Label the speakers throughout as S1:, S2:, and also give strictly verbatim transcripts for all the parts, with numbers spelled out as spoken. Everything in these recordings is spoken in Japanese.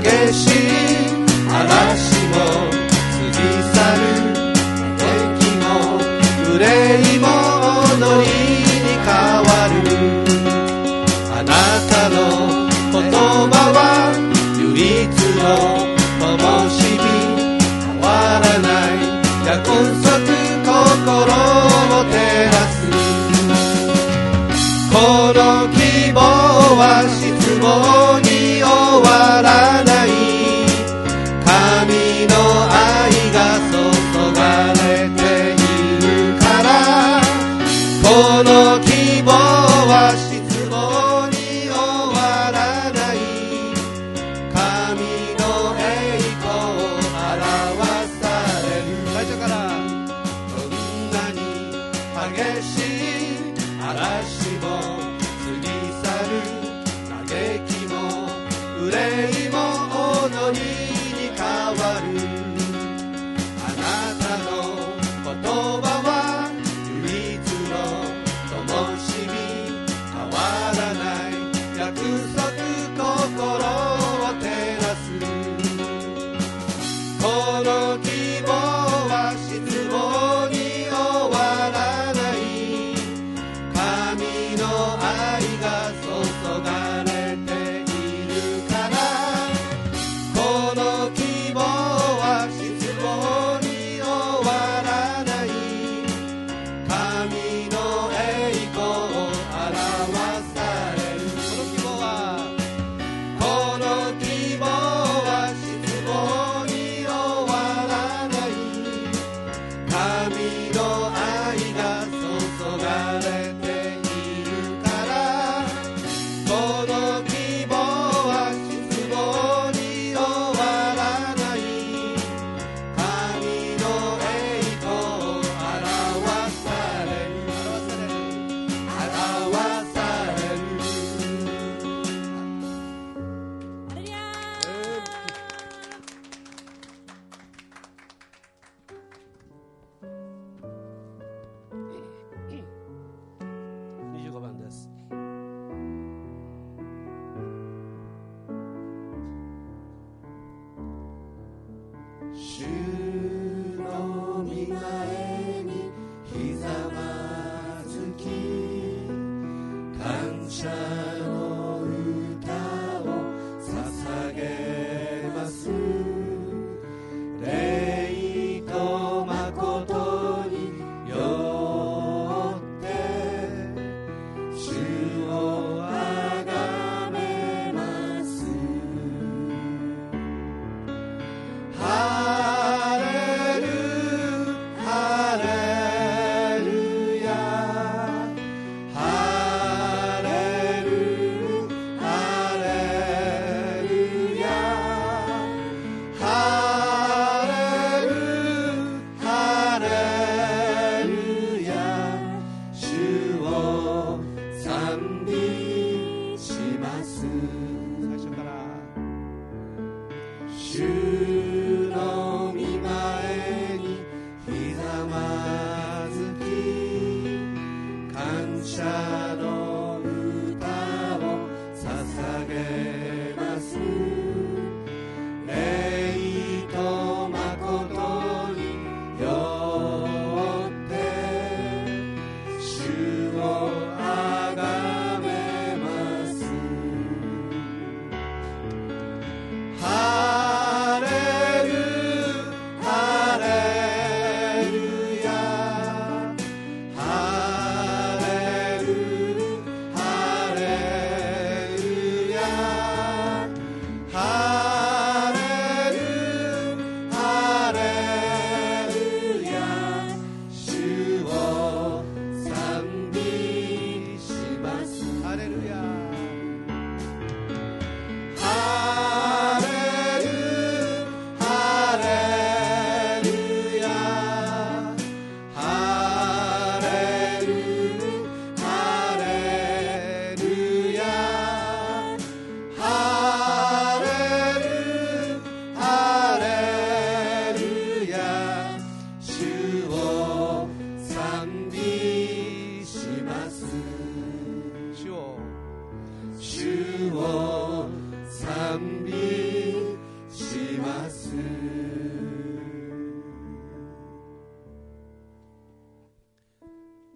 S1: 激しい嵐も過ぎ去る、敵も憂いも踊りに変わる。あなたの言葉は唯一の灯火、変わらない約束、心を照らす。この希望は失望に終わらない。神の愛が注がれているから、この希望は失望に終わらない。神の栄光を表される。最初からどんなに激しい嵐も過ぎ去る、嘆きも憂いも踊りに変わる。あなたの言葉は唯一の灯火、変わらない約束、心を照らす。この希望は失望に終わらない。神の愛が注がれているから、この希望は失望に終わらない。神の栄光を表される。この希望は、この希望は失望に終わらない。神の愛が注がれているから、この希望は失望に終わらない。神の栄光を表される、表される。
S2: ハレルヤ
S1: にじゅうごばんです。主の御前にひざまずき、感謝の歌を捧げます。礼と誠によって主をあがめます。ハレルハレルヤ、ハレル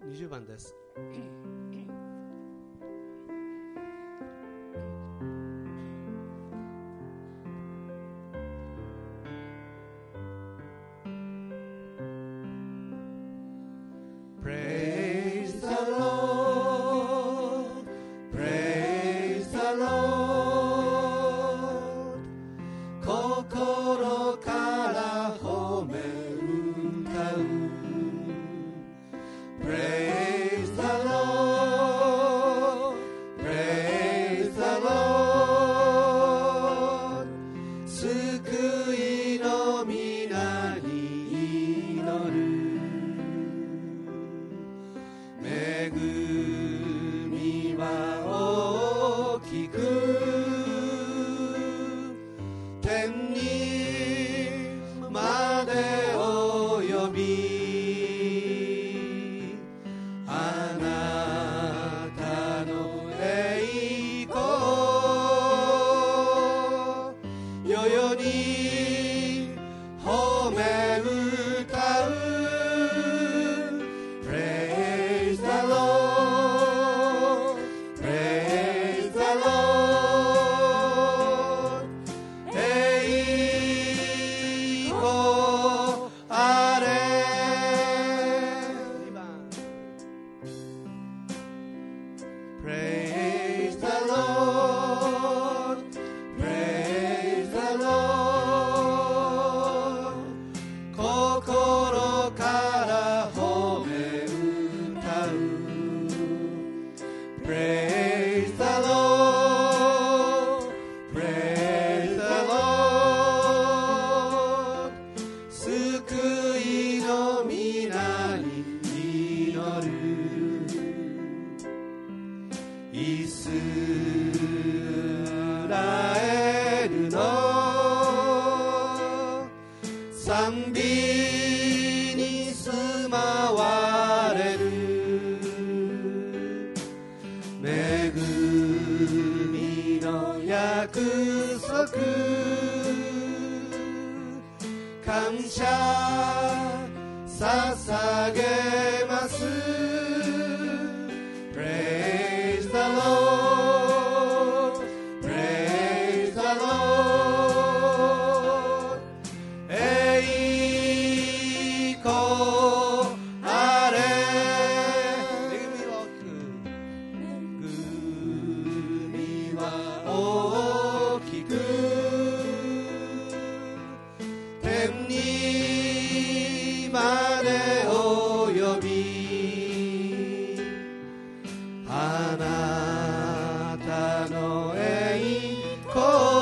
S1: にじゅうばんです。Praise the Lord, praise the Lord 心から褒め歌う Praise the Lord, praise the Lord 救いの皆に祈る恵みは大きく天にまで及びあなたの栄光世々に褒め歌うPraise the Lord, praise the Lord 栄光あれPraise the Lord, praise the Lord 心から褒め歌う Praise the Lord, praise the Lord 救いの皆に祈るイスラエルの賛美に住まわれる恵みの約束感謝捧げます Praise the Lord, praise the Lord 栄光あれ恵みは大きく恵みは大きく天にまで及びあなたの栄光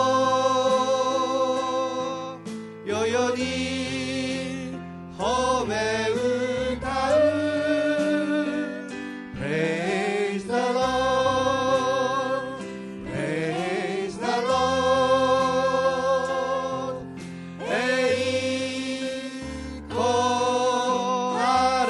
S1: 世々に褒め歌う Praise the Lord, praise the Lord 栄光あれ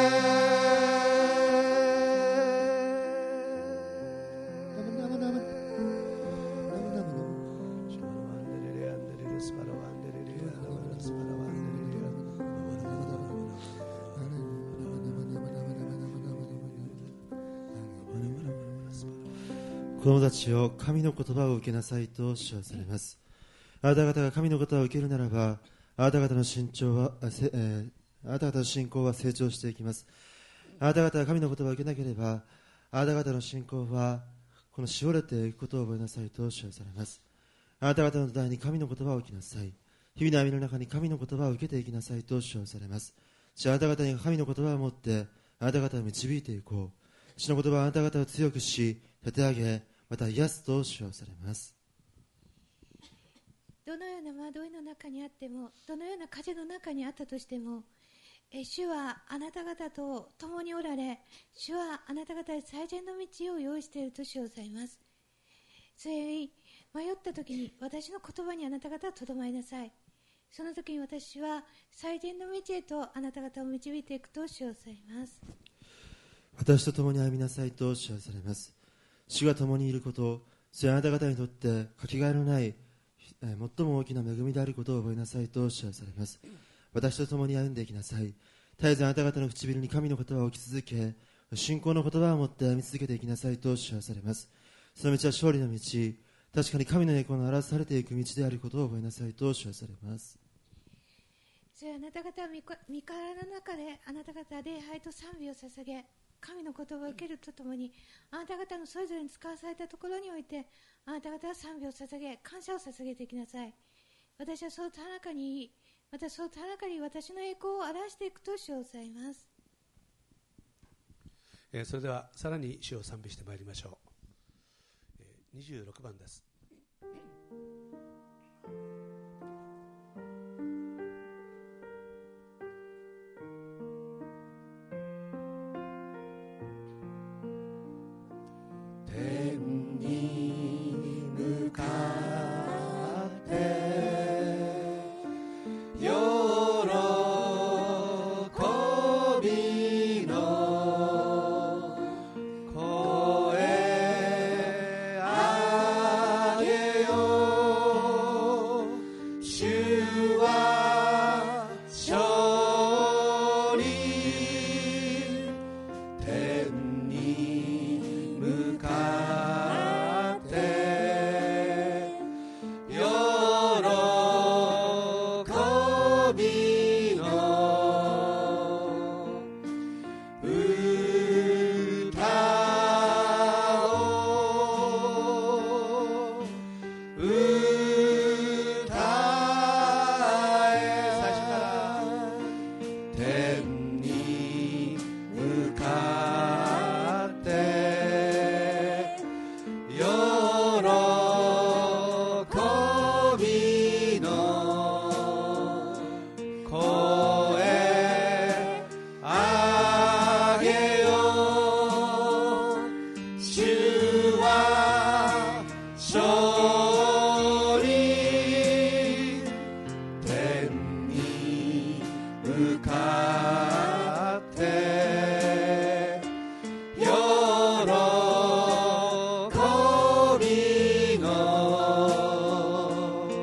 S3: 子供たちを神の言葉を受けなさいと主はされます。あなた方が神の言葉を受けるならば、あなた方の身長は、あせえーあなた方の信仰は成長していきます。あなた方が神の言葉を受けなければ、あなた方の信仰はこの絞れていくことを覚えなさいと主はされます。あなた方の土台に神の言葉を置きなさい。日々の歩みの中に神の言葉を受けていきなさいと主はされます。主はあなた方に神の言葉を持ってあなた方を導いていこう。主の言葉はあなた方を強くし、立て上げ、また癒すと主はされます。
S2: どのような惑いの中にあっても、どのような風の中にあったとしても、え主はあなた方と共におられ、主はあなた方に最善の道を用意していると主をされます。それに迷った時に私の言葉にあなた方はとどまりなさい。その時に私は最善の道へとあなた方を導いていくと主をされます。
S3: 私と共に歩みなさいと主はされます。主が共にいること、それはあなた方にとってかけがえのないえー最も大きな恵みであることを覚えなさいと主はされます。私と共に歩んでいきなさい。 絶えずあなた方の唇に神の言葉を置き続け、信仰の言葉を持って歩み続けていきなさいと知らされます。その道は勝利の道、確かに神の栄光の表されていく道であることを覚えなさいと知らされます。
S2: それはあなた方は御体の中であなた方は礼拝と賛美を捧げ、神の言葉を受けるとともに、あなた方のそれぞれに使わされたところにおいて、あなた方は賛美を捧げ、感謝を捧げていきなさい。私はそう高らかに、またそう高らかに私の栄光を表していくと主を抑えます。
S4: えー、それではさらに主を賛美してまいりましょう。えー、にじゅうろくばんです。
S1: 天に向かって喜びの声上げよう。主は勝利。天に向かって喜びの歌を歌え。最初から天に向かって喜びの声上げよう。主は勝利。天に向かって喜びの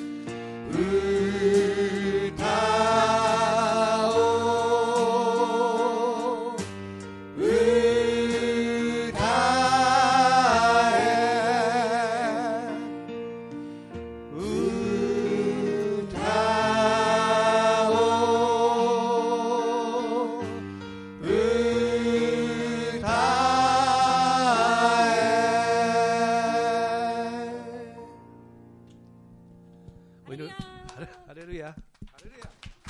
S1: 歌を歌え。歌を歌え。
S4: お祈りハレハレルヤハレルヤ。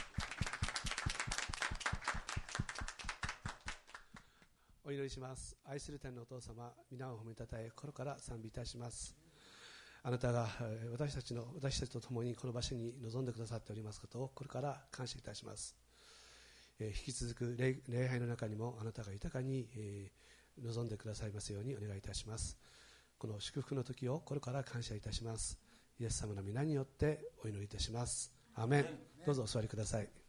S4: お祈りします。愛する天のお父様、皆を褒めたたえ心から賛美いたします。あなたがえー私たちの私たちと共にこの場所に臨んでくださっておりますことをこれから感謝いたします。えー引き続く 礼, 礼拝の中にもあなたが豊かに、えー臨んでくださいますようにお願いいたします。この祝福の時をこれから感謝いたします。イエス様の皆によってお祈りいたします。アーメン。どうぞお座りください。